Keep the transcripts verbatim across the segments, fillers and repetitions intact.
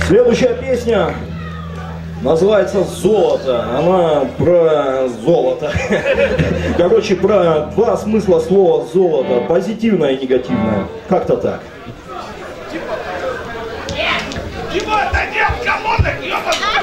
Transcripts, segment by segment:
Следующая песня называется «Золото». Она про золото. Короче, про два смысла слова «золото». Позитивное и негативное. Как-то так. Его-то нет, кому-то, ёбаный!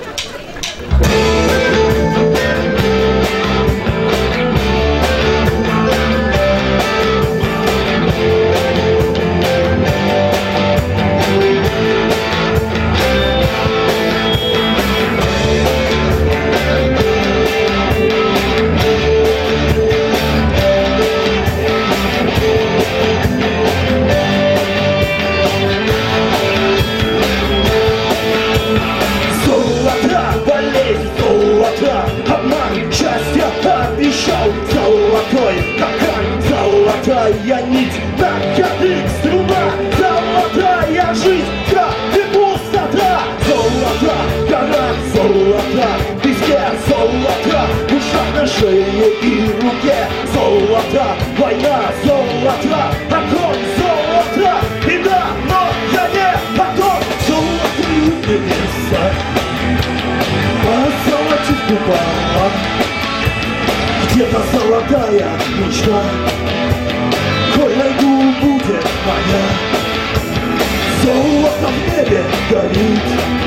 Золотой ткань, золотая нить, на кадык струна, золотая жизнь, как и пустота. Золото, гора, золото, везде золото, душа на шее и руке. Золото, война, золото, огонь, золото, беда, но я не потом. Золотые небеса, а золоте в губах. Где-то золотая мечта, коль найду, будет моя. Золото в небе горит,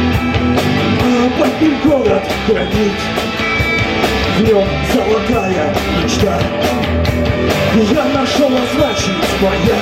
а под ним город гранит. В нем золотая мечта, я нашел, а значит моя.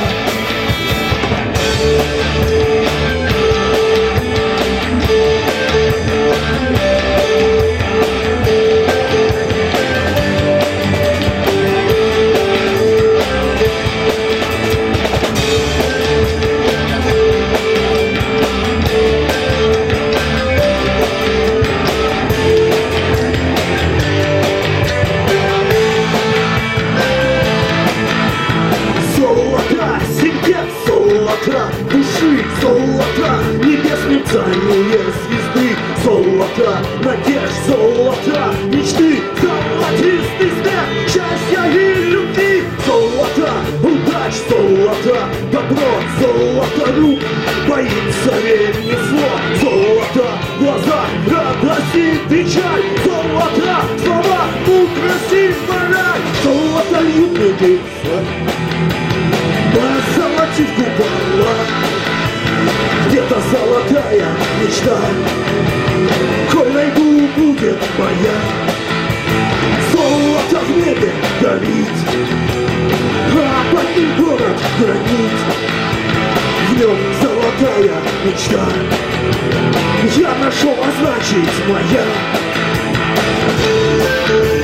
Души золота, небес мерцание звезды. Золото, надежд, золото, мечты, золотистый смех, счастья и любви. Золото, удач, золото, добро, золото рук, боится верь не зло. Золото, глаза, радость и печаль. Золото, слова, мудрость и мораль. Золото льют лица, позолотив купола. Где-то золотая мечта, коль найду, будет моя. Золото в небе горит, а под ним город гранит. В нем золотая мечта, я нашел, а значит моя.